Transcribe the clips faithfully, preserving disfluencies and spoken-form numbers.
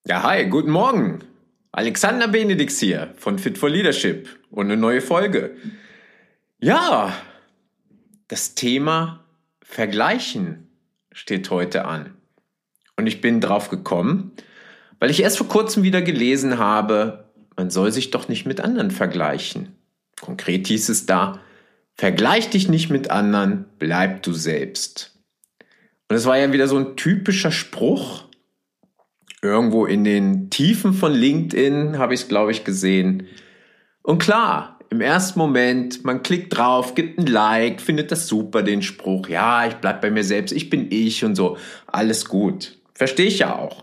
Ja, hi, guten Morgen. Alexander Benedix hier von Fit for Leadership und eine neue Folge. Ja, das Thema Vergleichen steht heute an. Und ich bin drauf gekommen, weil ich erst vor kurzem wieder gelesen habe, man soll sich doch nicht mit anderen vergleichen. Konkret hieß es da, vergleich dich nicht mit anderen, bleib du selbst. Und es war ja wieder so ein typischer Spruch. Irgendwo in den Tiefen von LinkedIn habe ich es, glaube ich, gesehen. Und klar, im ersten Moment, man klickt drauf, gibt ein Like, findet das super, den Spruch. Ja, ich bleib bei mir selbst, ich bin ich und so. Alles gut. Verstehe ich ja auch.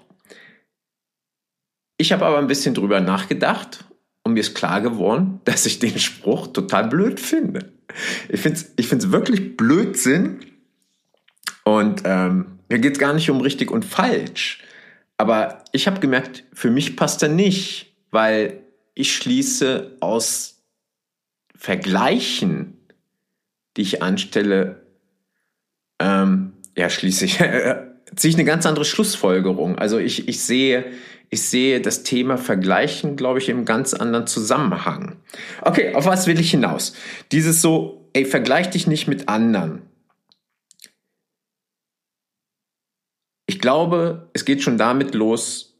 Ich habe aber ein bisschen drüber nachgedacht und mir ist klar geworden, dass ich den Spruch total blöd finde. Ich finde es ich find's wirklich Blödsinn. Und ähm, mir geht es gar nicht um richtig und falsch. Aber ich habe gemerkt, für mich passt er nicht, weil ich schließe aus Vergleichen, die ich anstelle, ähm, ja, schließe ich, äh, ziehe ich eine ganz andere Schlussfolgerung. Also ich, ich sehe, ich sehe das Thema Vergleichen, glaube ich, im ganz anderen Zusammenhang. Okay, auf was will ich hinaus? Dieses so, ey, vergleich dich nicht mit anderen. Ich glaube, es geht schon damit los,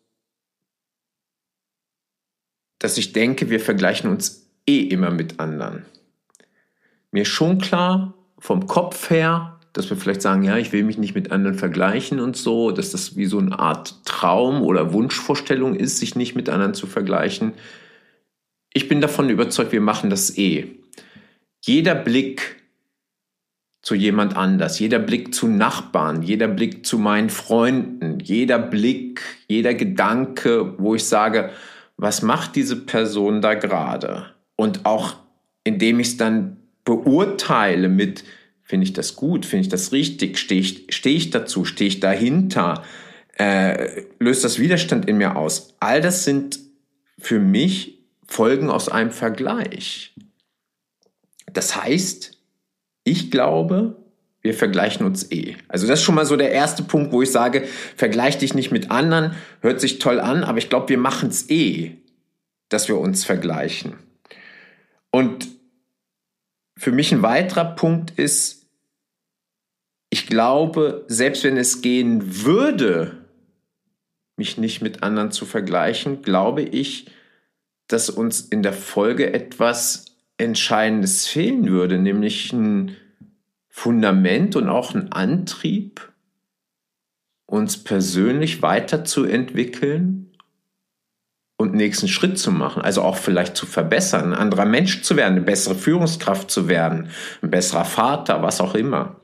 dass ich denke, wir vergleichen uns eh immer mit anderen. Mir ist schon klar, vom Kopf her, dass wir vielleicht sagen, ja, ich will mich nicht mit anderen vergleichen und so, dass das wie so eine Art Traum oder Wunschvorstellung ist, sich nicht mit anderen zu vergleichen. Ich bin davon überzeugt, wir machen das eh. Jeder Blick zu jemand anders, jeder Blick zu Nachbarn, jeder Blick zu meinen Freunden, jeder Blick, jeder Gedanke, wo ich sage, was macht diese Person da gerade? Und auch indem ich es dann beurteile mit, finde ich das gut, finde ich das richtig, stehe ich, stehe ich dazu, stehe ich dahinter, äh, löst das Widerstand in mir aus. All das sind für mich Folgen aus einem Vergleich. Das heißt, ich glaube, wir vergleichen uns eh. Also das ist schon mal so der erste Punkt, wo ich sage, vergleich dich nicht mit anderen, hört sich toll an, aber ich glaube, wir machen es eh, dass wir uns vergleichen. Und für mich ein weiterer Punkt ist, ich glaube, selbst wenn es gehen würde, mich nicht mit anderen zu vergleichen, glaube ich, dass uns in der Folge etwas Entscheidendes fehlen würde, nämlich ein Fundament und auch ein Antrieb, uns persönlich weiterzuentwickeln und einen nächsten Schritt zu machen, also auch vielleicht zu verbessern, ein anderer Mensch zu werden, eine bessere Führungskraft zu werden, ein besserer Vater, was auch immer.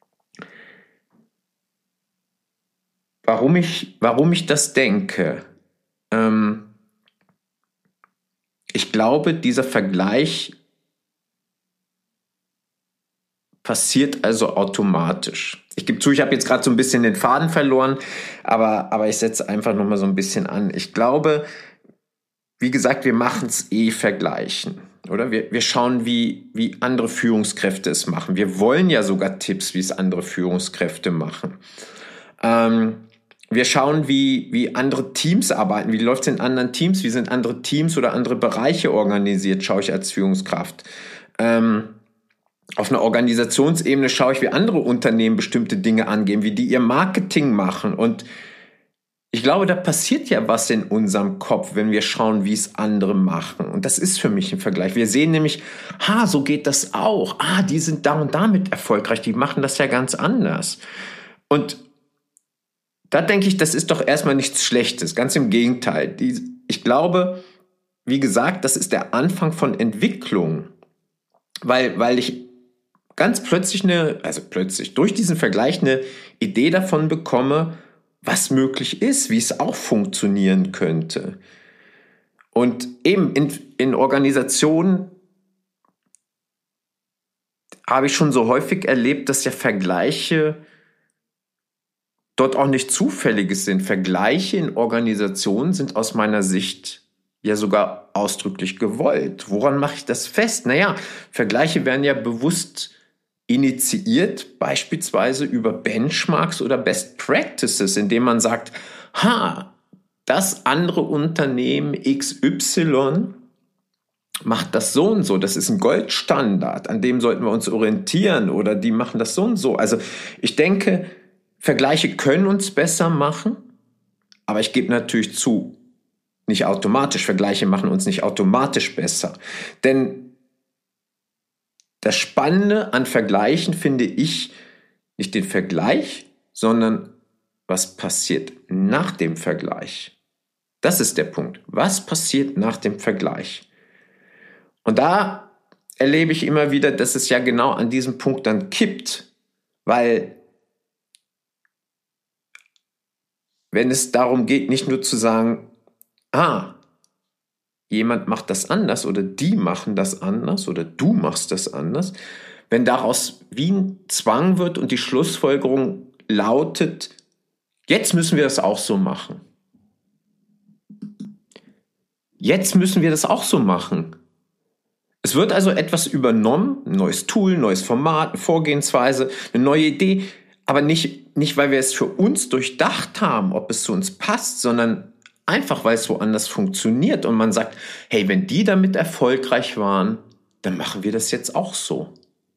Warum ich, warum ich das denke? Ähm, ich glaube, dieser Vergleich passiert also automatisch. Ich gebe zu, ich habe jetzt gerade so ein bisschen den Faden verloren, aber, aber ich setze einfach nochmal so ein bisschen an. Ich glaube, wie gesagt, wir machen es eh vergleichen, oder? Wir, wir schauen, wie, wie andere Führungskräfte es machen. Wir wollen ja sogar Tipps, wie es andere Führungskräfte machen. Ähm, wir schauen, wie, wie andere Teams arbeiten. Wie läuft es in anderen Teams? Wie sind andere Teams oder andere Bereiche organisiert, schaue ich als Führungskraft. Ähm, Auf einer Organisationsebene schaue ich, wie andere Unternehmen bestimmte Dinge angehen, wie die ihr Marketing machen. Und ich glaube, da passiert ja was in unserem Kopf, wenn wir schauen, wie es andere machen. Und das ist für mich ein Vergleich. Wir sehen nämlich, ha, so geht das auch. Ah, die sind da und damit erfolgreich. Die machen das ja ganz anders. Und da denke ich, das ist doch erstmal nichts Schlechtes. Ganz im Gegenteil. Die, ich glaube, wie gesagt, das ist der Anfang von Entwicklung. Weil, weil ich ganz plötzlich eine, also plötzlich durch diesen Vergleich eine Idee davon bekomme, was möglich ist, wie es auch funktionieren könnte. Und eben in, in Organisationen habe ich schon so häufig erlebt, dass ja Vergleiche dort auch nicht Zufälliges sind. Vergleiche in Organisationen sind aus meiner Sicht ja sogar ausdrücklich gewollt. Woran mache ich das fest? Naja, Vergleiche werden ja bewusst initiiert, beispielsweise über Benchmarks oder Best Practices, indem man sagt, ha, das andere Unternehmen X Y macht das so und so, das ist ein Goldstandard, an dem sollten wir uns orientieren, oder die machen das so und so. Also ich denke, Vergleiche können uns besser machen, aber ich gebe natürlich zu, nicht automatisch. Vergleiche machen uns nicht automatisch besser. Denn das Spannende an Vergleichen finde ich nicht den Vergleich, sondern was passiert nach dem Vergleich. Das ist der Punkt. Was passiert nach dem Vergleich? Und da erlebe ich immer wieder, dass es ja genau an diesem Punkt dann kippt, weil wenn es darum geht, nicht nur zu sagen, ah, jemand macht das anders oder die machen das anders oder du machst das anders, wenn daraus wie ein Zwang wird und die Schlussfolgerung lautet, jetzt müssen wir das auch so machen. Jetzt müssen wir das auch so machen. Es wird also etwas übernommen, ein neues Tool, ein neues Format, eine Vorgehensweise, eine neue Idee, aber nicht, nicht, weil wir es für uns durchdacht haben, ob es zu uns passt, sondern einfach, weil es woanders funktioniert und man sagt, hey, wenn die damit erfolgreich waren, dann machen wir das jetzt auch so.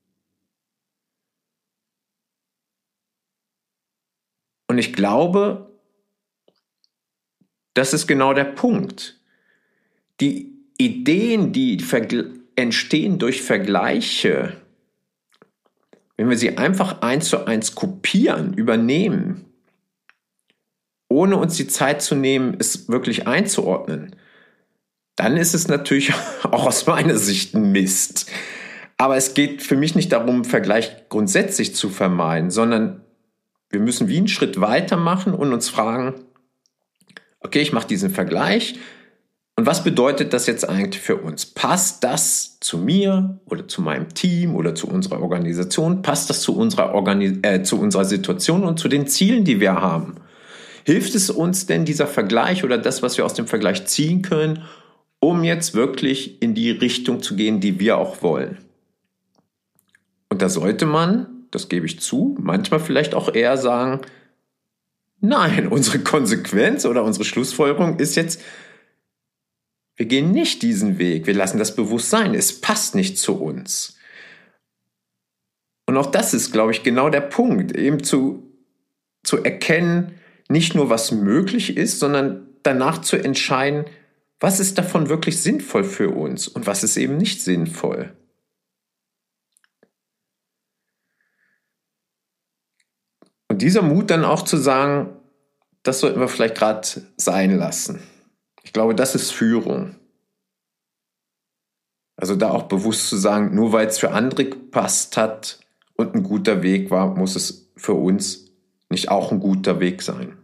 Und ich glaube, das ist genau der Punkt. Die Ideen, die vergl- entstehen durch Vergleiche, wenn wir sie einfach eins zu eins kopieren, übernehmen, ohne uns die Zeit zu nehmen, es wirklich einzuordnen, dann ist es natürlich auch aus meiner Sicht ein Mist. Aber es geht für mich nicht darum, Vergleich grundsätzlich zu vermeiden, sondern wir müssen wie einen Schritt weitermachen und uns fragen, okay, ich mache diesen Vergleich, und was bedeutet das jetzt eigentlich für uns? Passt das zu mir oder zu meinem Team oder zu unserer Organisation? Passt das zu unserer, Organi- äh, zu unserer Situation und zu den Zielen, die wir haben? Hilft es uns denn, dieser Vergleich oder das, was wir aus dem Vergleich ziehen können, um jetzt wirklich in die Richtung zu gehen, die wir auch wollen? Und da sollte man, das gebe ich zu, manchmal vielleicht auch eher sagen, nein, unsere Konsequenz oder unsere Schlussfolgerung ist jetzt, wir gehen nicht diesen Weg, wir lassen das bewusst sein, es passt nicht zu uns. Und auch das ist, glaube ich, genau der Punkt, eben zu, zu erkennen, nicht nur was möglich ist, sondern danach zu entscheiden, was ist davon wirklich sinnvoll für uns und was ist eben nicht sinnvoll. Und dieser Mut dann auch zu sagen, das sollten wir vielleicht gerade sein lassen. Ich glaube, das ist Führung. Also da auch bewusst zu sagen, nur weil es für andere gepasst hat und ein guter Weg war, muss es für uns nicht auch ein guter Weg sein.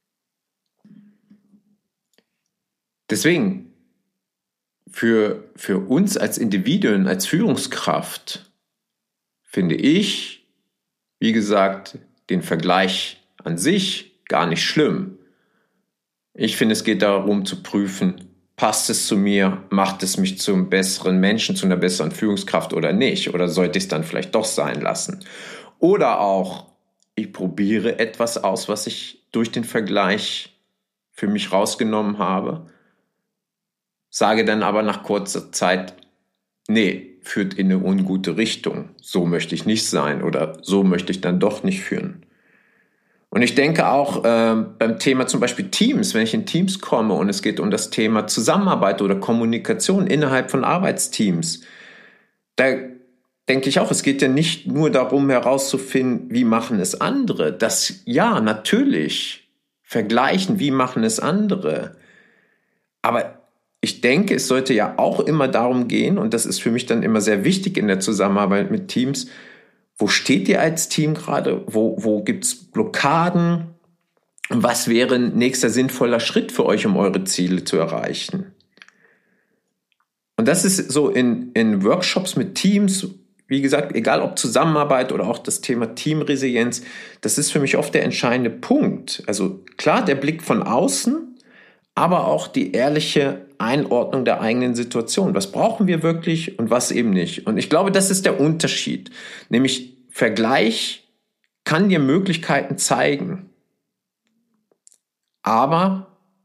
Deswegen, für, für uns als Individuen, als Führungskraft, finde ich, wie gesagt, den Vergleich an sich gar nicht schlimm. Ich finde, es geht darum zu prüfen, passt es zu mir, macht es mich zum besseren Menschen, zu einer besseren Führungskraft oder nicht? Oder sollte ich es dann vielleicht doch sein lassen? Oder auch, ich probiere etwas aus, was ich durch den Vergleich für mich rausgenommen habe, sage dann aber nach kurzer Zeit, nee, führt in eine ungute Richtung. So möchte ich nicht sein oder so möchte ich dann doch nicht führen. Und ich denke auch äh, beim Thema zum Beispiel Teams, wenn ich in Teams komme und es geht um das Thema Zusammenarbeit oder Kommunikation innerhalb von Arbeitsteams, da denke ich auch, es geht ja nicht nur darum herauszufinden, wie machen es andere. Das, ja, natürlich, vergleichen, wie machen es andere. Aber ich denke, es sollte ja auch immer darum gehen, und das ist für mich dann immer sehr wichtig in der Zusammenarbeit mit Teams, wo steht ihr als Team gerade? Wo, wo gibt es Blockaden? Was wäre ein nächster sinnvoller Schritt für euch, um eure Ziele zu erreichen? Und das ist so in, in Workshops mit Teams, wie gesagt, egal ob Zusammenarbeit oder auch das Thema Teamresilienz, das ist für mich oft der entscheidende Punkt. Also klar, der Blick von außen, aber auch die ehrliche Einordnung der eigenen Situation. Was brauchen wir wirklich und was eben nicht? Und ich glaube, das ist der Unterschied. Nämlich Vergleich kann dir Möglichkeiten zeigen. Aber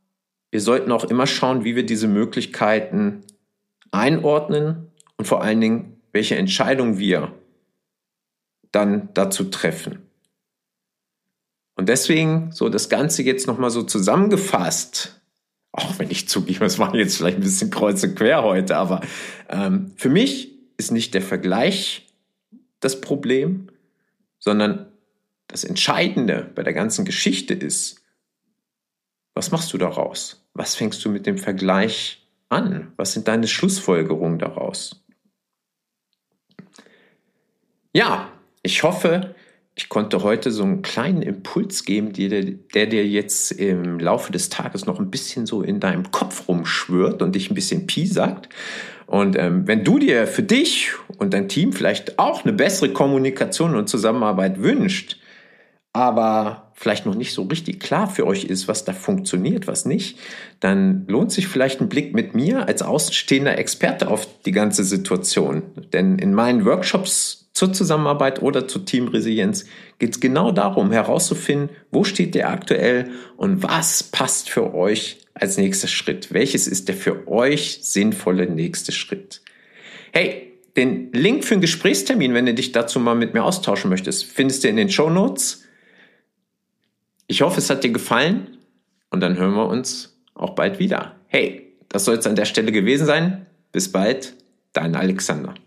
wir sollten auch immer schauen, wie wir diese Möglichkeiten einordnen und vor allen Dingen, welche Entscheidung wir dann dazu treffen. Und deswegen so das Ganze jetzt nochmal so zusammengefasst, auch wenn ich zugebe, es war jetzt vielleicht ein bisschen kreuz und quer heute, aber ähm, für mich ist nicht der Vergleich das Problem, sondern das Entscheidende bei der ganzen Geschichte ist, was machst du daraus? Was fängst du mit dem Vergleich an? Was sind deine Schlussfolgerungen daraus? Ja, ich hoffe, ich konnte heute so einen kleinen Impuls geben, der, der dir jetzt im Laufe des Tages noch ein bisschen so in deinem Kopf rumschwirrt und dich ein bisschen piesackt. Und ähm, wenn du dir für dich und dein Team vielleicht auch eine bessere Kommunikation und Zusammenarbeit wünscht, aber vielleicht noch nicht so richtig klar für euch ist, was da funktioniert, was nicht, dann lohnt sich vielleicht ein Blick mit mir als außenstehender Experte auf die ganze Situation. Denn in meinen Workshops zur Zusammenarbeit oder zur Teamresilienz geht es genau darum, herauszufinden, wo steht ihr aktuell und was passt für euch als nächster Schritt. Welches ist der für euch sinnvolle nächste Schritt? Hey, den Link für einen Gesprächstermin, wenn du dich dazu mal mit mir austauschen möchtest, findest du in den Shownotes. Ich hoffe, es hat dir gefallen und dann hören wir uns auch bald wieder. Hey, das soll es an der Stelle gewesen sein. Bis bald, dein Alexander.